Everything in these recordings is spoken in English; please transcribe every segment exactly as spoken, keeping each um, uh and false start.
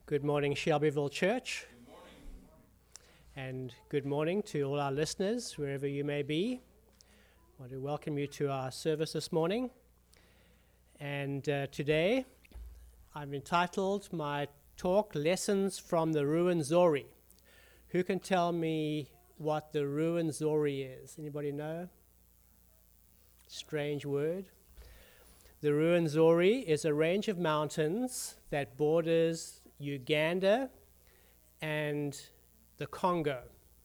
Good morning, Shelbyville Church. Good morning. And good morning to all our listeners, wherever you may be. I want to welcome you to our service this morning. And uh, today, I've entitled my talk, Lessons from the Ruwenzori. Who can tell me what the Ruwenzori is? Anybody know? Strange word. The Ruwenzori is a range of mountains that borders Uganda and the Congo.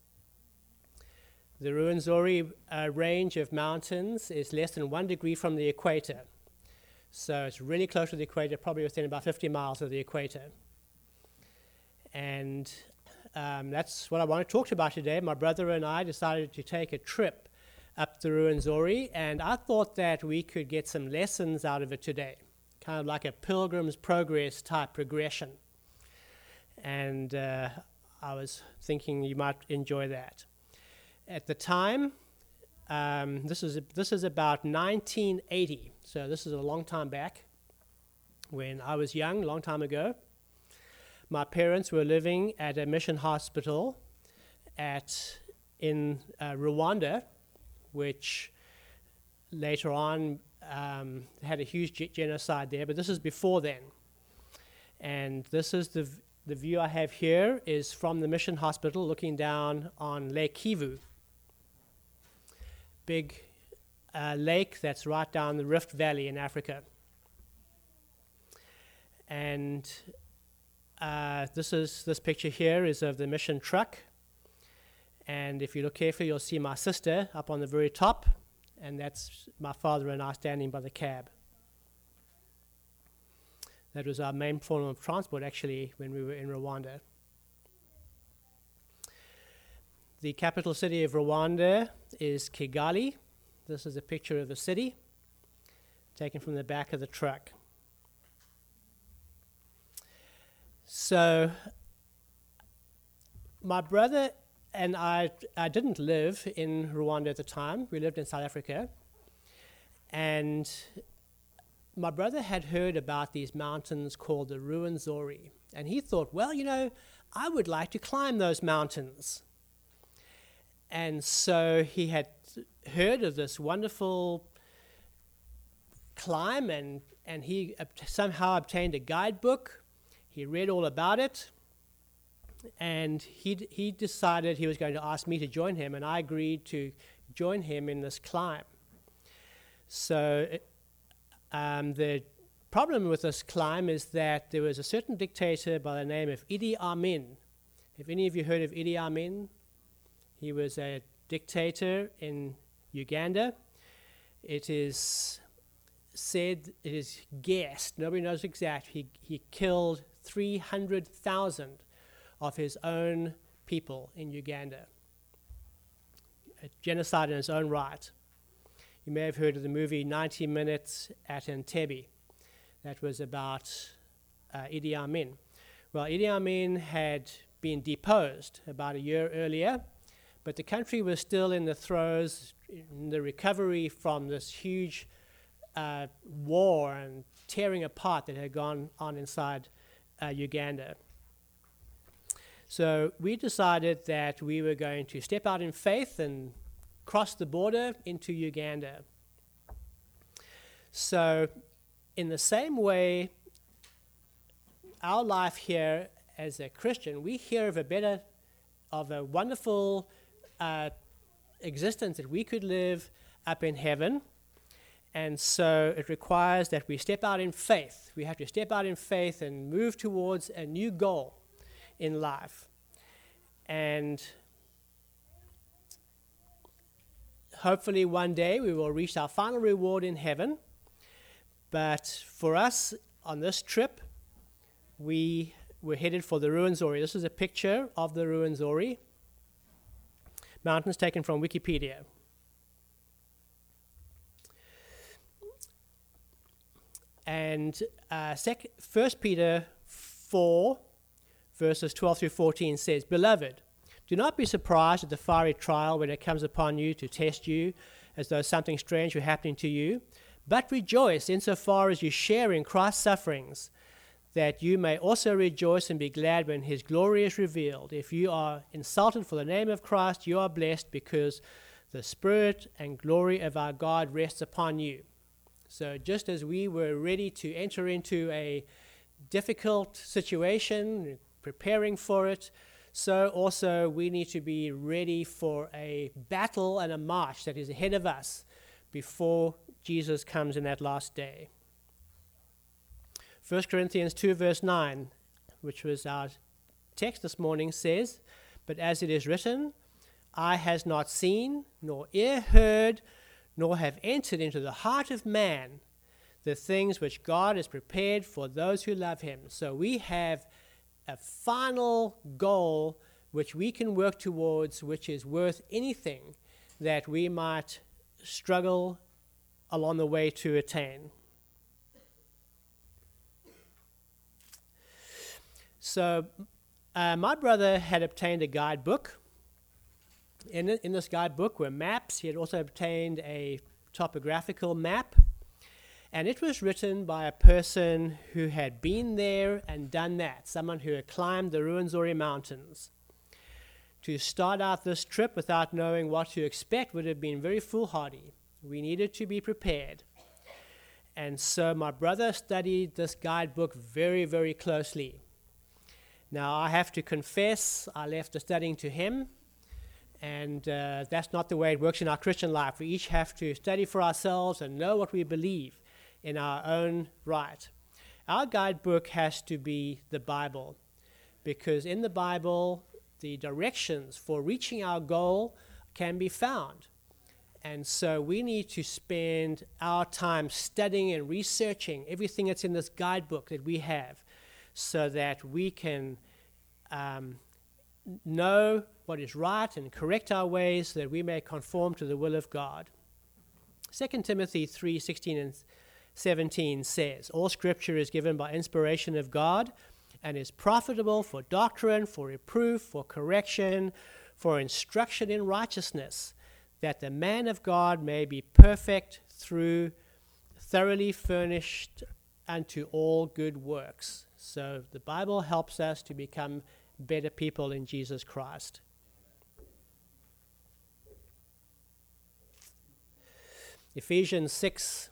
The Ruwenzori uh, range of mountains is less than one degree from the equator. So it's really close to the equator, probably within about fifty miles of the equator. And um, that's what I want to talk about today. My brother and I decided to take a trip up the Ruwenzori, and I thought that we could get some lessons out of it today, kind of like a Pilgrim's Progress type progression. And uh, I was thinking you might enjoy that. At the time, um, this is this is about nineteen eighty, so this is a long time back. When I was young, a long time ago, my parents were living at a mission hospital at in uh, Rwanda, which later on um, had a huge ge- genocide there, but this is before then. And this is the v- the view I have here is from the mission hospital looking down on Lake Kivu. Big uh, lake that's right down the Rift Valley in Africa. And uh, this is this picture here is of the mission truck. And if you look carefully, you'll see my sister up on the very top, and that's my father and I standing by the cab. That was our main form of transport, actually, when we were in Rwanda. The capital city of Rwanda is Kigali. This is a picture of the city, taken from the back of the truck. So, my brother and I, I didn't live in Rwanda at the time. We lived in South Africa. And my brother had heard about these mountains called the Ruwenzori. And he thought, well, you know, I would like to climb those mountains. And so he had heard of this wonderful climb, and, and he ob- somehow obtained a guidebook. He read all about it. And he d- he decided he was going to ask me to join him, and I agreed to join him in this climb. So it, um, the problem with this climb is that there was a certain dictator by the name of Idi Amin. Have any of you heard of Idi Amin? He was a dictator in Uganda. It is said, it is guessed, nobody knows exact, he, he killed three hundred thousand of his own people in Uganda. A genocide in its own right. You may have heard of the movie ninety minutes at Entebbe. That was about uh, Idi Amin. Well, Idi Amin had been deposed about a year earlier, but the country was still in the throes, in the recovery from this huge uh, war and tearing apart that had gone on inside uh, Uganda. So we decided that we were going to step out in faith and cross the border into Uganda. So in the same way, our life here as a Christian, we hear of a better, of a wonderful uh, existence that we could live up in heaven. And so it requires that we step out in faith. We have to step out in faith and move towards a new goal in life. And hopefully one day we will reach our final reward in heaven. But for us on this trip, we were headed for the Ruwenzori. This is a picture of the Ruwenzori mountains taken from Wikipedia. And uh, sec- First Peter four, verses twelve through fourteen says, "Beloved, do not be surprised at the fiery trial when it comes upon you to test you as though something strange were happening to you, but rejoice insofar as you share in Christ's sufferings, that you may also rejoice and be glad when his glory is revealed. If you are insulted for the name of Christ, you are blessed, because the Spirit and glory of our God rests upon you. So just as we were ready to enter into a difficult situation, preparing for it, so also we need to be ready for a battle and a march that is ahead of us before Jesus comes in that last day. First Corinthians two verse nine, which was our text this morning, says, "But as it is written, eye has not seen, nor ear heard, nor have entered into the heart of man the things which God has prepared for those who love him." So we have a final goal which we can work towards, which is worth anything that we might struggle along the way to attain. So uh, my brother had obtained a guidebook. In, in this guidebook were maps. He had also obtained a topographical map. And it was written by a person who had been there and done that, someone who had climbed the Ruwenzori Mountains. To start out this trip without knowing what to expect would have been very foolhardy. We needed to be prepared. And so my brother studied this guidebook very, very closely. Now, I have to confess, I left the studying to him, and uh, that's not the way it works in our Christian life. We each have to study for ourselves and know what we believe in our own right. Our guidebook has to be the Bible, because in the Bible, the directions for reaching our goal can be found. And so we need to spend our time studying and researching everything that's in this guidebook that we have, so that we can um, know what is right and correct our ways, so that we may conform to the will of God. Second Timothy three sixteen and seventeen says, "All Scripture is given by inspiration of God and is profitable for doctrine, for reproof, for correction, for instruction in righteousness, that the man of God may be perfect, through thoroughly furnished unto all good works." So the Bible helps us to become better people in Jesus Christ. Ephesians six,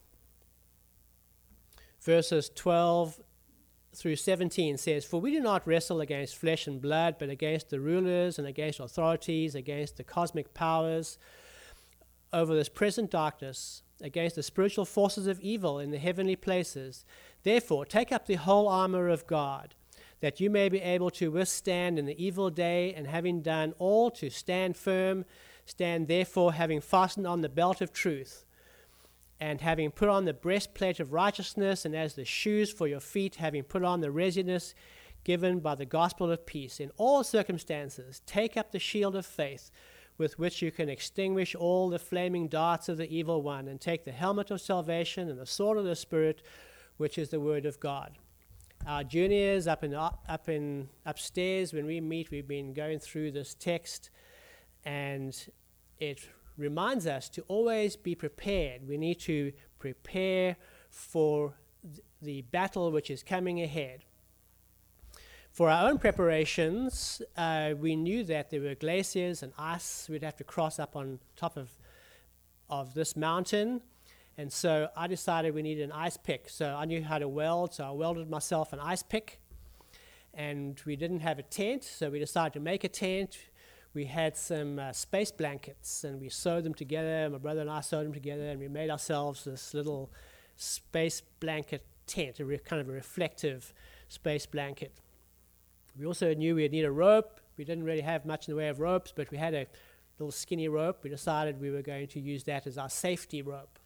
verses twelve through seventeen says, "For we do not wrestle against flesh and blood, but against the rulers and against authorities, against the cosmic powers over this present darkness, against the spiritual forces of evil in the heavenly places. Therefore, take up the whole armor of God, that you may be able to withstand in the evil day, and having done all, to stand firm. Stand therefore, having fastened on the belt of truth, and having put on the breastplate of righteousness, and as the shoes for your feet, having put on the readiness given by the gospel of peace. In all circumstances, take up the shield of faith, with which you can extinguish all the flaming darts of the evil one, and take the helmet of salvation and the sword of the Spirit, which is the word of God." Our juniors up in up in upstairs, when we meet, we've been going through this text, and it reminds us to always be prepared. We need to prepare for th- the battle which is coming ahead. For our own preparations, uh, we knew that there were glaciers and ice we'd have to cross up on top of of this mountain. And so I decided we needed an ice pick. So I knew how to weld, so I welded myself an ice pick. And we didn't have a tent, so we decided to make a tent. We had some uh, space blankets, and we sewed them together. My brother and I sewed them together, and we made ourselves this little space blanket tent, a re- kind of a reflective space blanket. We also knew we'd need a rope. We didn't really have much in the way of ropes, but we had a little skinny rope. We decided we were going to use that as our safety rope.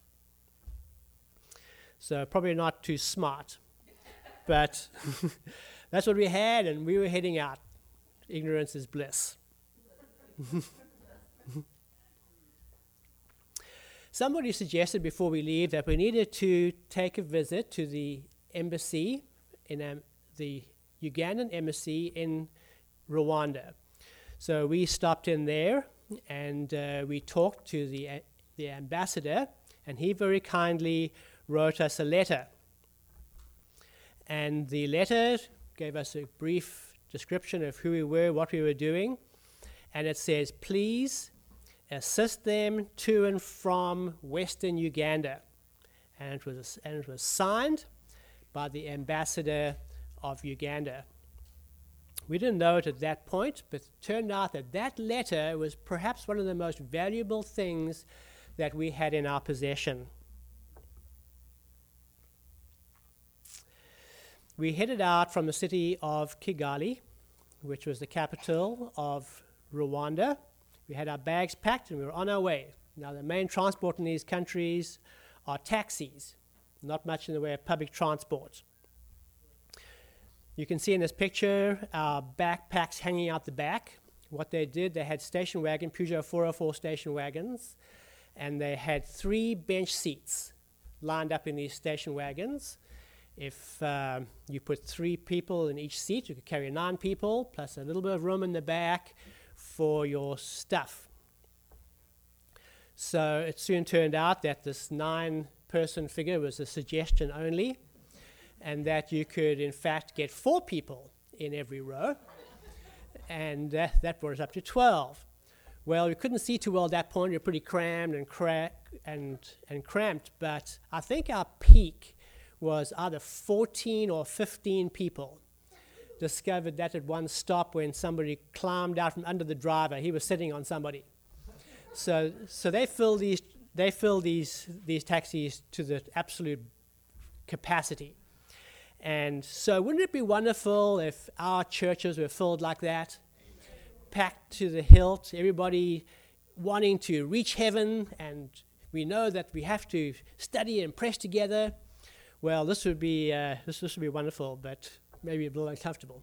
So probably not too smart, but that's what we had, and we were heading out. Ignorance is bliss. Somebody suggested before we leave that we needed to take a visit to the embassy, in um, the Ugandan embassy in Rwanda. So we stopped in there, and uh, we talked to the uh, the ambassador, and he very kindly wrote us a letter. And the letter gave us a brief description of who we were, what we were doing. And it says, please assist them to and from Western Uganda. And it was, and it was signed by the ambassador of Uganda. We didn't know it at that point, but it turned out that that letter was perhaps one of the most valuable things that we had in our possession. We headed out from the city of Kigali, which was the capital of Rwanda. We had our bags packed and we were on our way. Now, the main transport in these countries are taxis, not much in the way of public transport. You can see in this picture our backpacks hanging out the back. What they did, they had station wagon, Peugeot four oh four station wagons, and they had three bench seats lined up in these station wagons. If um, you put three people in each seat, you could carry nine people, plus a little bit of room in the back for your stuff. So it soon turned out that this nine-person figure was a suggestion only, and that you could, in fact, get four people in every row, and uh, that brought us up to twelve. Well, we couldn't see too well at that point. We were pretty crammed and, cra- and, and cramped, but I think our peak was either fourteen or fifteen people. Discovered that at one stop when somebody climbed out from under the driver. He was sitting on somebody. So, so they fill these they fill these these taxis to the absolute capacity. And so, wouldn't it be wonderful if our churches were filled like that, packed to the hilt, everybody wanting to reach heaven, and we know that we have to study and press together? Well, this would be uh, this this would be wonderful, but maybe a little uncomfortable.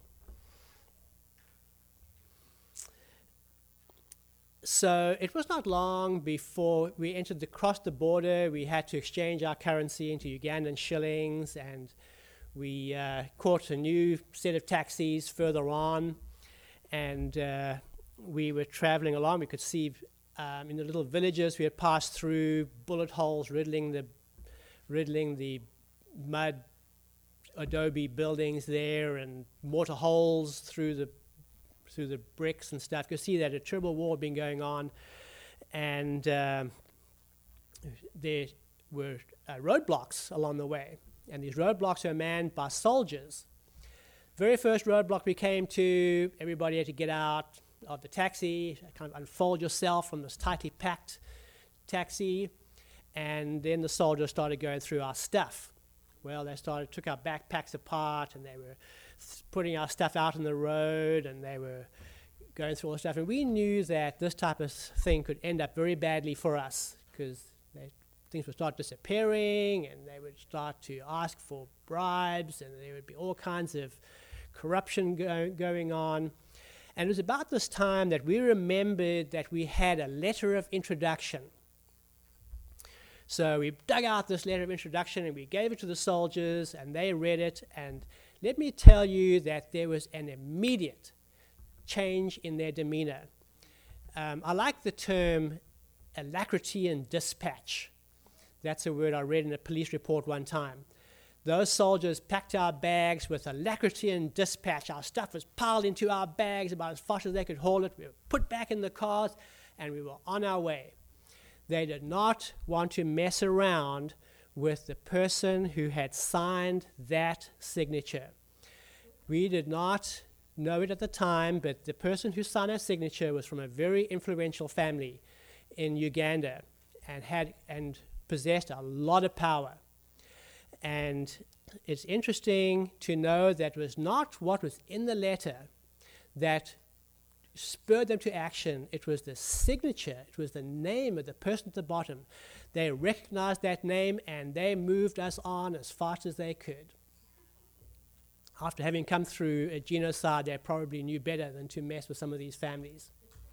So it was not long before we entered the crossed the border. We had to exchange our currency into Ugandan shillings, and we uh, caught a new set of taxis further on, and uh, we were traveling along. We could see um, in the little villages we had passed through, bullet holes riddling the riddling the mud adobe buildings there, and mortar holes through the through the bricks and stuff. You could see that a terrible war had been going on, and um, there were uh, roadblocks along the way, and these roadblocks were manned by soldiers. Very first roadblock we came to, everybody had to get out of the taxi, kind of unfold yourself from this tightly packed taxi, and then the soldiers started going through our stuff. Well, they started, took our backpacks apart, and they were th- putting our stuff out on the road, and they were going through all the stuff. And we knew that this type of thing could end up very badly for us, because things would start disappearing, and they would start to ask for bribes, and there would be all kinds of corruption go- going on. And it was about this time that we remembered that we had a letter of introduction. So we dug out this letter of introduction and we gave it to the soldiers, and they read it. And let me tell you that there was an immediate change in their demeanor. Um, I like the term alacrity and dispatch. That's a word I read in a police report one time. Those soldiers packed our bags with alacrity and dispatch. Our stuff was piled into our bags about as fast as they could haul it. We were put back in the cars, and we were on our way. They did not want to mess around with the person who had signed that signature. We did not know it at the time, but the person who signed that signature was from a very influential family in Uganda, and had and possessed a lot of power. And it's interesting to know that it was not what was in the letter that spurred them to action. It was the signature, it was the name of the person at the bottom. They recognized that name, and they moved us on as fast as they could. After having come through a genocide, they probably knew better than to mess with some of these families.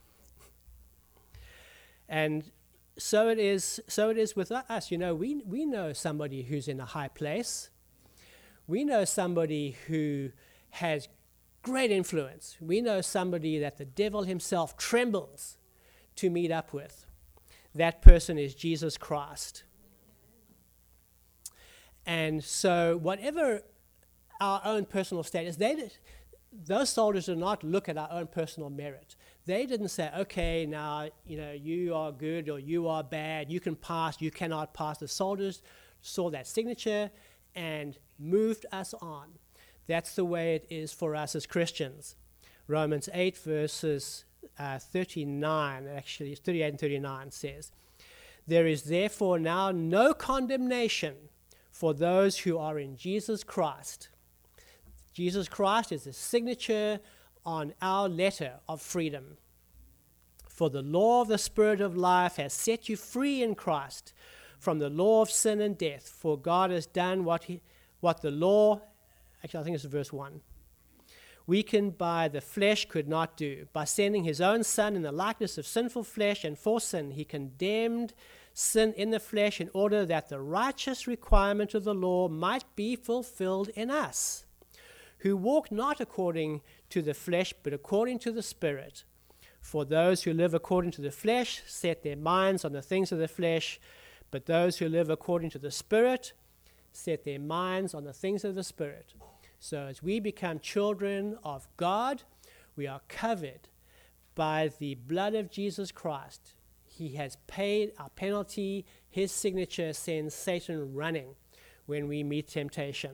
And so it is so it is with us. You know, we we know somebody who's in a high place. We know somebody who has great influence. We know somebody that the devil himself trembles to meet up with. That person is Jesus Christ. And so whatever our own personal status. They did, those soldiers did not look at our own personal merit. They didn't say, okay, now, you know, you are good or you are bad, you can pass, you cannot pass. The soldiers saw that signature and moved us on. That's the way it is for us as Christians. Romans eight verses uh, thirty-nine, actually thirty-eight and thirty-nine says, there is therefore now no condemnation for those who are in Jesus Christ. Jesus Christ is the signature on our letter of freedom. For the law of the Spirit of life has set you free in Christ from the law of sin and death. For God has done what he, what the law, actually I think it's verse one, weakened by the flesh could not do. By sending his own Son in the likeness of sinful flesh and for sin, he condemned sin in the flesh in order that the righteous requirement of the law might be fulfilled in us, who walk not according to the flesh, but according to the Spirit. For those who live according to the flesh set their minds on the things of the flesh, but those who live according to the Spirit set their minds on the things of the Spirit. So as we become children of God, we are covered by the blood of Jesus Christ. He has paid our penalty. His signature sends Satan running when we meet temptation.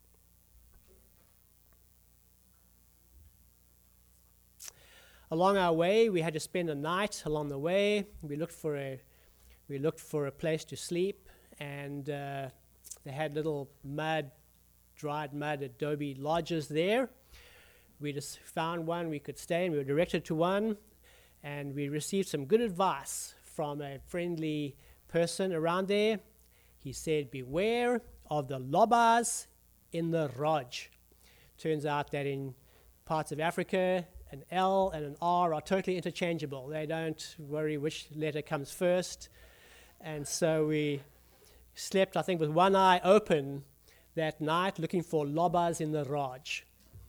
Along our way, we had to spend a night along the way. We looked for a, we looked for a place to sleep, and uh, they had little mud, dried mud adobe lodges there. We just found one we could stay in. We were directed to one, and we received some good advice from a friendly person around there. He said, beware of the lobbas in the Raj. Turns out that in parts of Africa, an L and an R are totally interchangeable. They don't worry which letter comes first. And so we slept, I think, with one eye open that night, looking for lobbas in the Raj.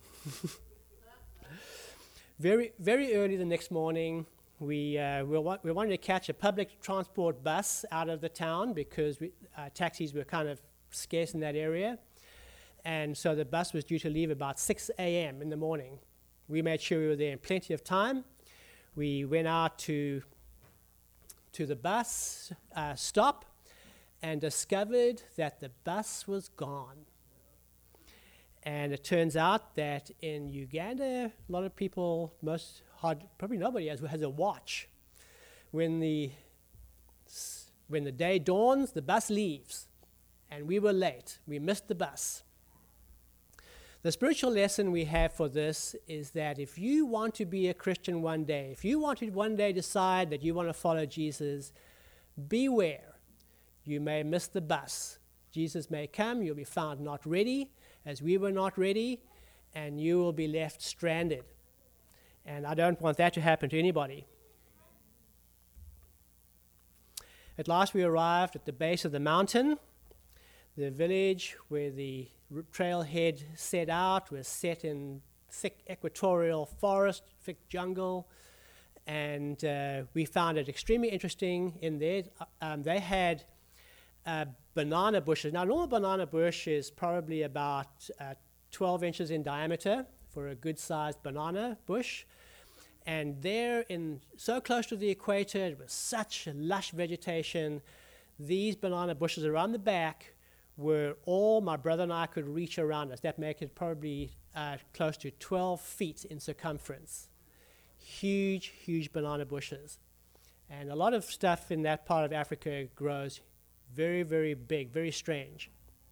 very, very early the next morning, we uh, we, wa- we wanted to catch a public transport bus out of the town because we, uh, taxis were kind of scarce in that area. And so the bus was due to leave about six a.m. in the morning. We made sure we were there in plenty of time. We went out to, to the bus uh, stop and discovered that the bus was gone. And it turns out that in Uganda, a lot of people, most hard, probably nobody has, has a watch. When the, when the day dawns, the bus leaves. And we were late. We missed the bus. The spiritual lesson we have for this is that if you want to be a Christian one day, if you want to one day decide that you want to follow Jesus, beware. You may miss the bus. Jesus may come, you'll be found not ready, as we were not ready, and you will be left stranded. And I don't want that to happen to anybody. At last we arrived at the base of the mountain. The village where the trailhead set out was set in thick equatorial forest, thick jungle, and uh, we found it extremely interesting in there. Um, they had uh, banana bushes. Now, a normal banana bush is probably about uh, twelve inches in diameter for a good-sized banana bush. And there, in so close to the equator, it was such lush vegetation. These banana bushes around the back were all my brother and I could reach around us. That makes it probably uh, close to twelve feet in circumference. Huge, huge banana bushes. And a lot of stuff in that part of Africa grows very, very big, very strange.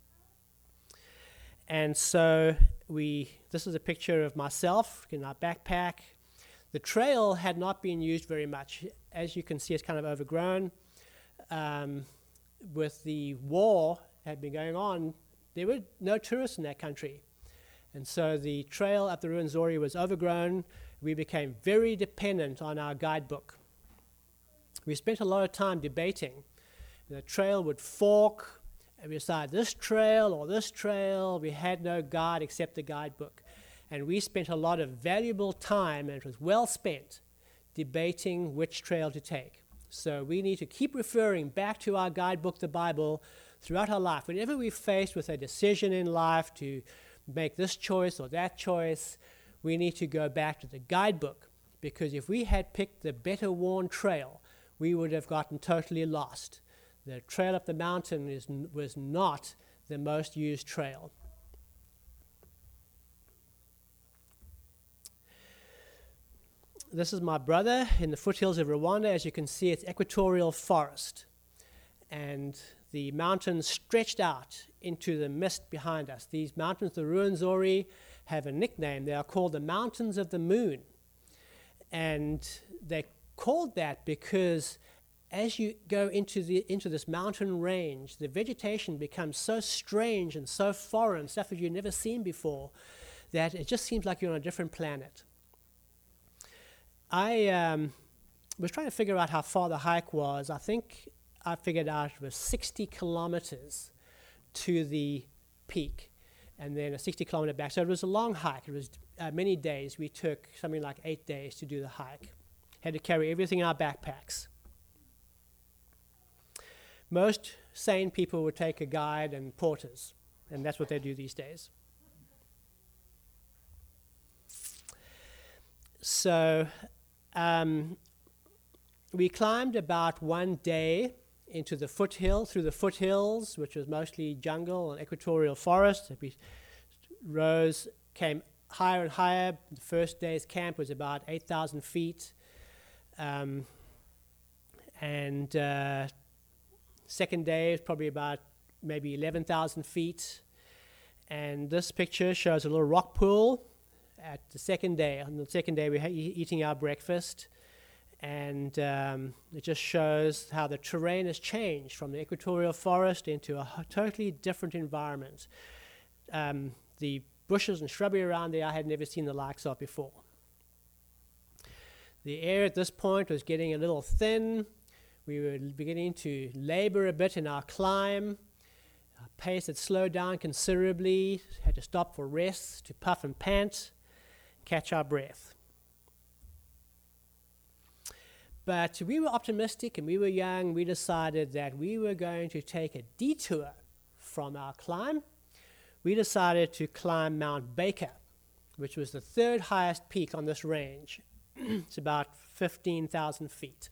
And so we, this is a picture of myself in our backpack. The trail had not been used very much. As you can see, it's kind of overgrown. Um, with the war had been going on, there were no tourists in that country. And so the trail up the Ruwenzori was overgrown. We became very dependent on our guidebook. We spent a lot of time debating. The trail would fork, and we decided this trail or this trail. We had no guide except the guidebook. And we spent a lot of valuable time, and it was well spent, debating which trail to take. So we need to keep referring back to our guidebook, the Bible, throughout our life. Whenever we're faced with a decision in life to make this choice or that choice. We need to go back to the guidebook, because if we had picked the better worn trail, we would have gotten totally lost. The trail up the mountain is, was not the most used trail. This is my brother in the foothills of Rwanda. As you can see, it's equatorial forest. And the mountains stretched out into the mist behind us. These mountains, the Ruwenzori, have a nickname. They are called the Mountains of the Moon. And they're called that because as you go into the into this mountain range, the vegetation becomes so strange and so foreign, stuff that you've never seen before, that it just seems like you're on a different planet. I um, was trying to figure out how far the hike was. I think I figured out it was sixty kilometers to the peak, and then a sixty kilometer back. So it was a long hike. It was uh, many days. We took something like eight days to do the hike. Had to carry everything in our backpacks. Most sane people would take a guide and porters, and that's what they do these days. So um, we climbed about one day into the foothill, through the foothills, which was mostly jungle and equatorial forest. We rose, came higher and higher. The first day's camp was about eight thousand feet. Um, and uh, second day was probably about maybe eleven thousand feet. And this picture shows a little rock pool at the second day. On the second day, we were e- eating our breakfast. And um, it just shows how the terrain has changed from the equatorial forest into a h- totally different environment. Um, the bushes and shrubbery around there, I had never seen the likes of before. The air at this point was getting a little thin. We were beginning to labor a bit in our climb. Our pace had slowed down considerably. Had to stop for rest, to puff and pant, catch our breath. But we were optimistic and we were young. We decided that we were going to take a detour from our climb. We decided to climb Mount Baker, which was the third highest peak on this range. It's about fifteen thousand feet.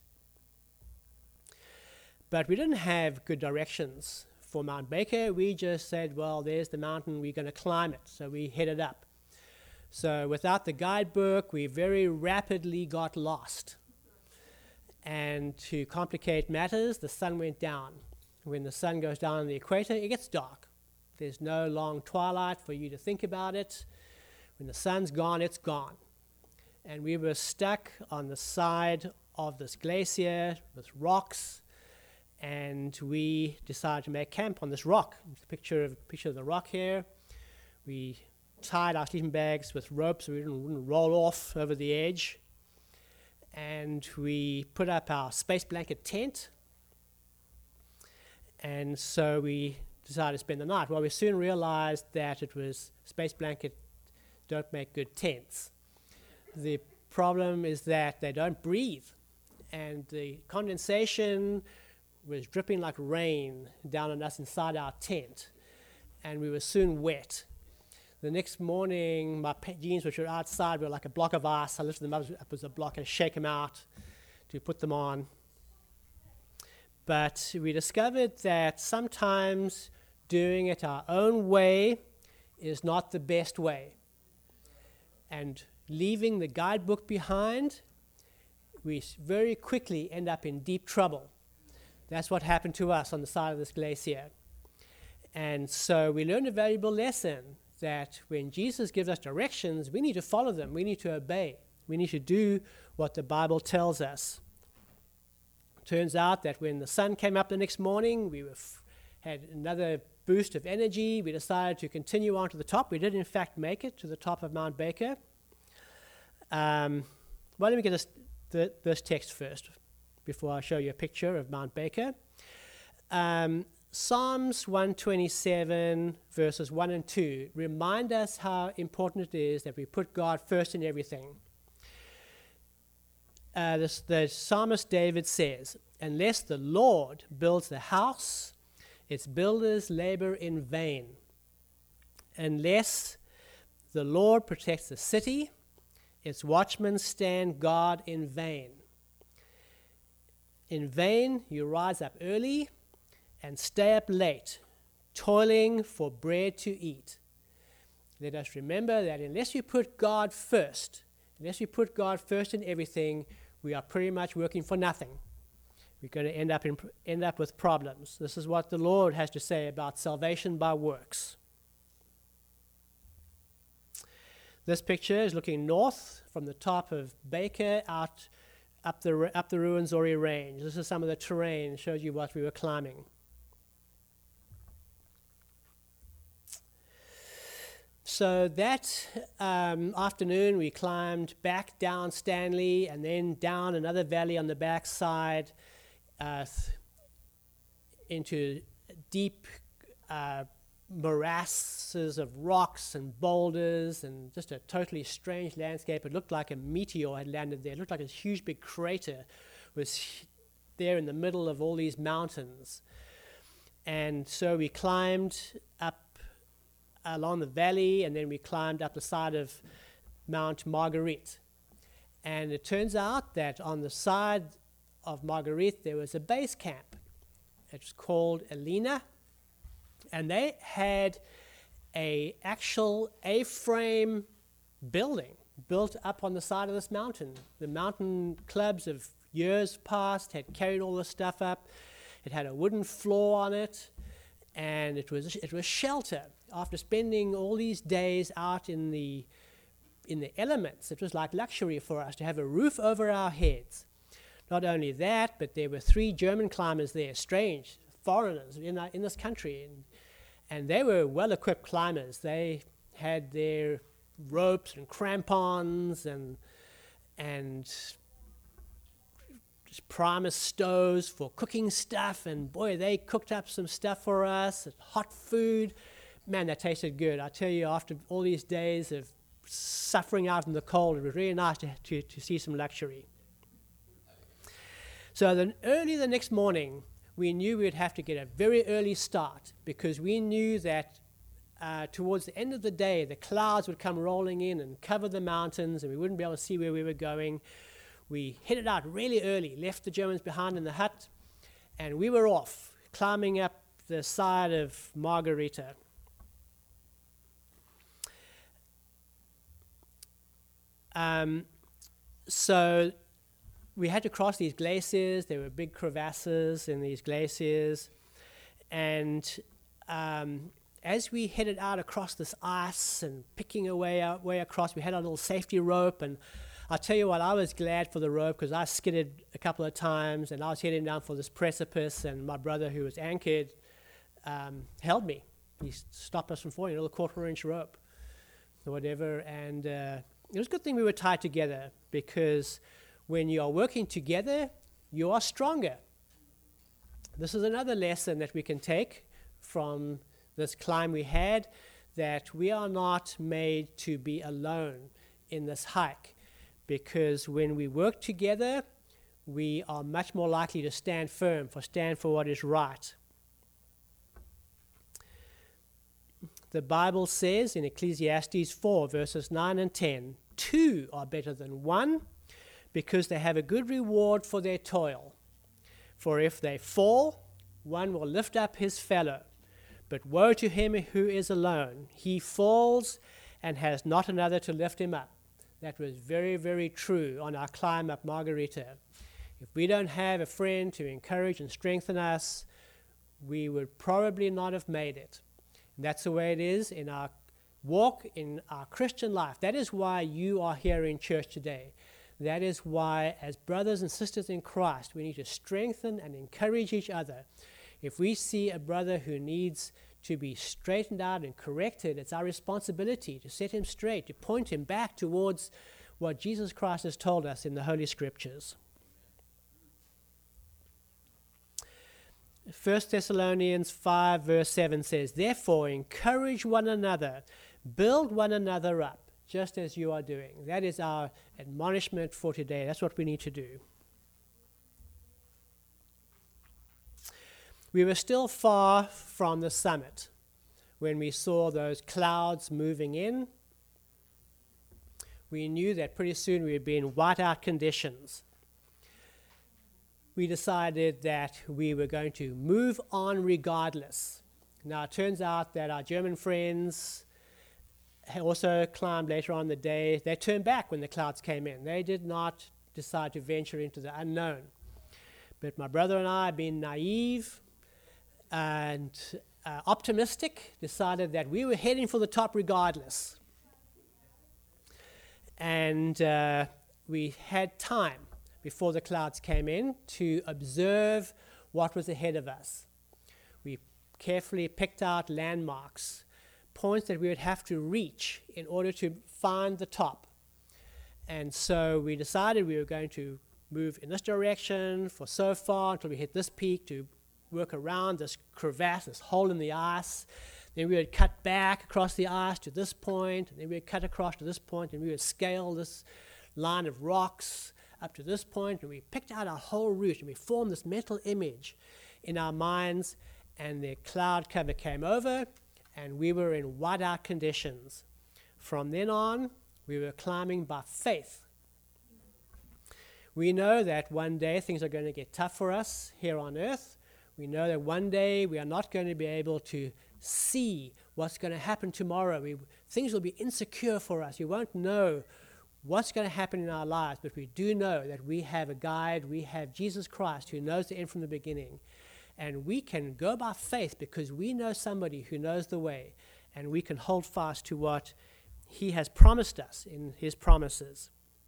But we didn't have good directions for Mount Baker. We just said, well, there's the mountain, we're going to climb it. So we headed up. So without the guidebook, we very rapidly got lost. And to complicate matters, the sun went down. When the sun goes down on the equator, it gets dark. There's no long twilight for you to think about it. When the sun's gone, it's gone. And we were stuck on the side of this glacier with rocks, and we decided to make camp on this rock. There's a picture of, picture of the rock here. We tied our sleeping bags with ropes so we didn't, wouldn't roll off over the edge. And we put up our space blanket tent. And so we decided to spend the night. Well, we soon realized that it was space blanket don't make good tents. The problem is that they don't breathe. And the condensation was dripping like rain down on us inside our tent. And we were soon wet. The next morning, my pa- jeans, which were outside, were like a block of ice. I lifted them up as a block and shake them out to put them on. But we discovered that sometimes doing it our own way is not the best way. And leaving the guidebook behind, we very quickly end up in deep trouble. That's what happened to us on the side of this glacier. And so we learned a valuable lesson, that when Jesus gives us directions, we need to follow them. We need to obey. We need to do what the Bible tells us. Turns out that when the sun came up the next morning, we were f- had another boost of energy. We decided to continue on to the top. We did, in fact, make it to the top of Mount Baker. Um, well, let me get this, the, this text first before I show you a picture of Mount Baker. Um, Psalms one twenty-seven, verses one and two, remind us how important it is that we put God first in everything. Uh, this, the psalmist David says, "Unless the Lord builds the house, its builders labor in vain. Unless The Lord protects the city. Its watchmen stand guard in vain. In vain you rise up early and stay up late, toiling for bread to eat. Let us remember that unless you put God first, unless you put God first in everything, we are pretty much working for nothing. We're going to end up in, end up with problems. This is what the Lord has to say about salvation by works. This picture is looking north from the top of Baker out up the up the Ruwenzori Range. This is some of the terrain. It shows you what we were climbing. So that um, afternoon, we climbed back down Stanley and then down another valley on the back side uh, th- into deep uh, morasses of rocks and boulders and just a totally strange landscape. It looked like a meteor had landed there. It looked like a huge big crater was there in the middle of all these mountains. And so we climbed up along the valley, and then we climbed up the side of Mount Marguerite. And it turns out that on the side of Marguerite there was a base camp. It's called Elena, and they had a actual A-frame building built up on the side of this mountain. The mountain clubs of years past had carried all this stuff up. It had a wooden floor on it, and it was it was shelter. After spending all these days out in the in the elements, it was like luxury for us to have a roof over our heads. Not only that, but there were three German climbers there, strange foreigners in our, in this country, and and they were well-equipped climbers. They had their ropes and crampons and and just Primus stoves for cooking stuff, and boy, they cooked up some stuff for us, hot food. Man, that tasted good. I tell you, after all these days of suffering out in the cold, it was really nice to, to, to see some luxury. So then early the next morning, we knew we would have to get a very early start, because we knew that uh, towards the end of the day, the clouds would come rolling in and cover the mountains, and we wouldn't be able to see where we were going. We headed out really early, left the Germans behind in the hut, and we were off, climbing up the side of Margarita. Um, so we had to cross these glaciers. There were big crevasses in these glaciers. And um, as we headed out across this ice and picking our way, our way across, we had our little safety rope. And I'll tell you what, I was glad for the rope, because I skidded a couple of times, and I was heading down for this precipice, and my brother, who was anchored, um, held me. He stopped us from falling, a little quarter-inch rope or whatever. And uh, it was a good thing we were tied together, because when you are working together, you are stronger. This is another lesson that we can take from this climb we had, that we are not made to be alone in this hike, because when we work together, we are much more likely to stand firm, for stand for what is right. The Bible says in Ecclesiastes four, verses nine and ten, two are better than one, because they have a good reward for their toil. For if they fall, one will lift up his fellow. But woe to him who is alone. He falls and has not another to lift him up. That was very, very true on our climb up Margarita. If we don't have a friend to encourage and strengthen us, we would probably not have made it. And that's the way it is in our walk, in our Christian life. That is why you are here in church today. That is why, as brothers and sisters in Christ, we need to strengthen and encourage each other. If we see a brother who needs to be straightened out and corrected, it's our responsibility to set him straight, to point him back towards what Jesus Christ has told us in the Holy Scriptures. First Thessalonians five, verse seven says, "Therefore encourage one another, build one another up, just as you are doing." That is our admonishment for today. That's what we need to do. We were still far from the summit when we saw those clouds moving in, we knew that pretty soon we would be in whiteout conditions. We decided that we were going to move on regardless. Now, it turns out that our German friends also climbed later on in the day. They turned back when the clouds came in. They did not decide to venture into the unknown. But my brother and I, being naive and uh, optimistic, decided that we were heading for the top regardless. And uh, we had time before the clouds came in to observe what was ahead of us. We carefully picked out landmarks, points that we would have to reach in order to find the top. And so we decided we were going to move in this direction for so far until we hit this peak, to work around this crevasse, this hole in the ice. Then we would cut back across the ice to this point, and then we would cut across to this point, and we would scale this line of rocks up to this point, and we picked out our whole route, and we formed this mental image in our minds, and the cloud cover came over, and we were in whiteout conditions. From then on, we were climbing by faith. We know that one day things are going to get tough for us here on earth. We know that one day we are not going to be able to see what's going to happen tomorrow. We, things will be insecure for us. We won't know what's going to happen in our lives, but we do know that we have a guide. We have Jesus Christ who knows the end from the beginning. And we can go by faith because we know somebody who knows the way, and we can hold fast to what he has promised us in his promises.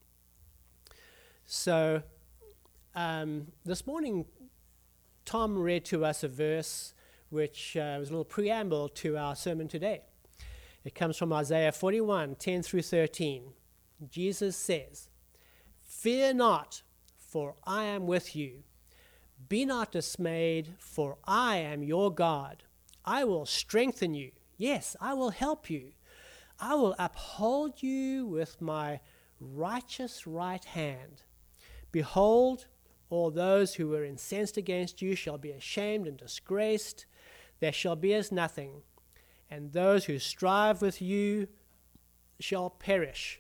So um, this morning, Tom read to us a verse which uh, was a little preamble to our sermon today. It comes from Isaiah forty-one, ten through thirteen. Jesus says, "Fear not, for I am with you. Be not dismayed, for I am your God. I will strengthen you. Yes, I will help you. I will uphold you with my righteous right hand. Behold, all those who were incensed against you shall be ashamed and disgraced. They shall be as nothing, and those who strive with you shall perish.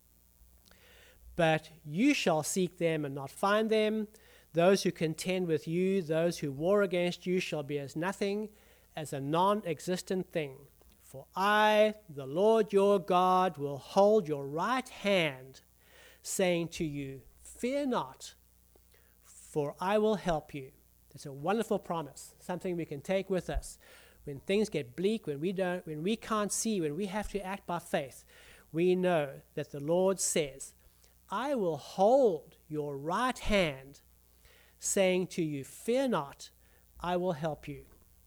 But you shall seek them and not find them. Those who contend with you, those who war against you, shall be as nothing, as a non-existent thing. For I, the Lord your God, will hold your right hand, saying to you, fear not, for I will help you." It's a wonderful promise, something we can take with us. When things get bleak, when we don't, when we can't see, when we have to act by faith, we know that the Lord says, "I will hold your right hand, saying to you, fear not, I will help you."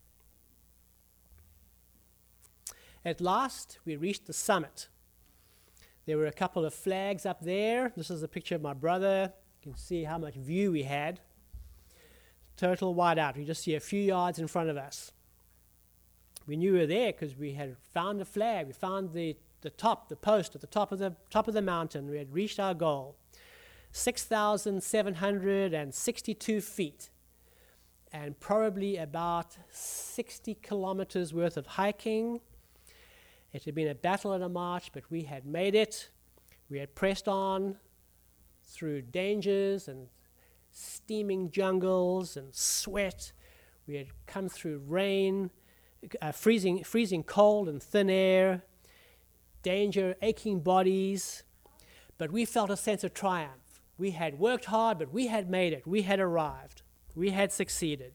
At last, we reached the summit. There were a couple of flags up there. This is a picture of my brother. You can see how much view we had. Total whiteout. We just see a few yards in front of us. We knew we were there because we had found the flag. We found the, the top, the post at the top of the top of the mountain. We had reached our goal. six thousand seven hundred sixty-two feet, and probably about sixty kilometers worth of hiking. It had been a battle and a march, but we had made it. We had pressed on through dangers and steaming jungles and sweat. We had come through rain, uh, freezing, freezing cold and thin air, danger, aching bodies. But we felt a sense of triumph. We had worked hard, but we had made it. We had arrived. We had succeeded.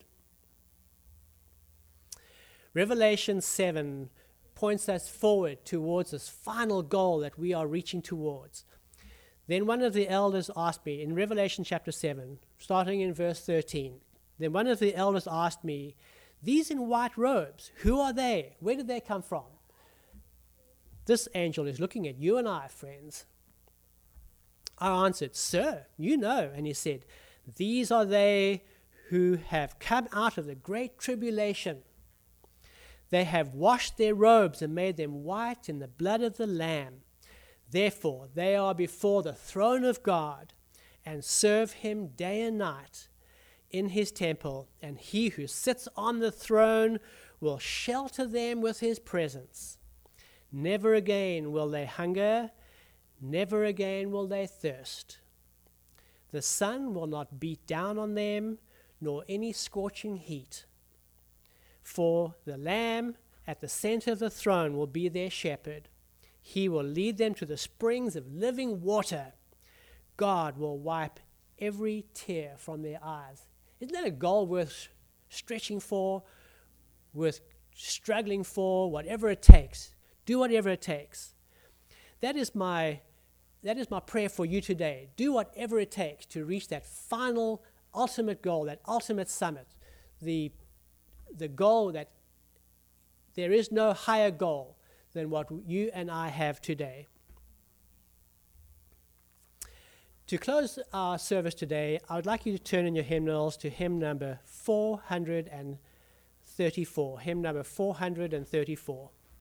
Revelation seven points us forward towards this final goal that we are reaching towards. Then one of the elders asked me, in Revelation chapter seven, starting in verse thirteen, then one of the elders asked me, "These in white robes, who are they? Where did they come from?" This angel is looking at you and I, friends. I answered, "Sir, you know." And he said, "These are they who have come out of the great tribulation. They have washed their robes and made them white in the blood of the Lamb. Therefore, they are before the throne of God and serve him day and night in his temple, and he who sits on the throne will shelter them with his presence. Never again will they hunger, Never again will they thirst. The sun will not beat down on them, nor any scorching heat. For the Lamb at the center of the throne will be their shepherd. He will lead them to the springs of living water. God will wipe every tear from their eyes. Isn't that a goal worth stretching for, worth struggling for, whatever it takes? Do whatever it takes. That is my that is my prayer for you today. Do whatever it takes to reach that final, ultimate goal, that ultimate summit, the, the goal that there is no higher goal than what you and I have today. To close our service today, I would like you to turn in your hymnals to hymn number four hundred thirty-four. Hymn number four hundred thirty-four.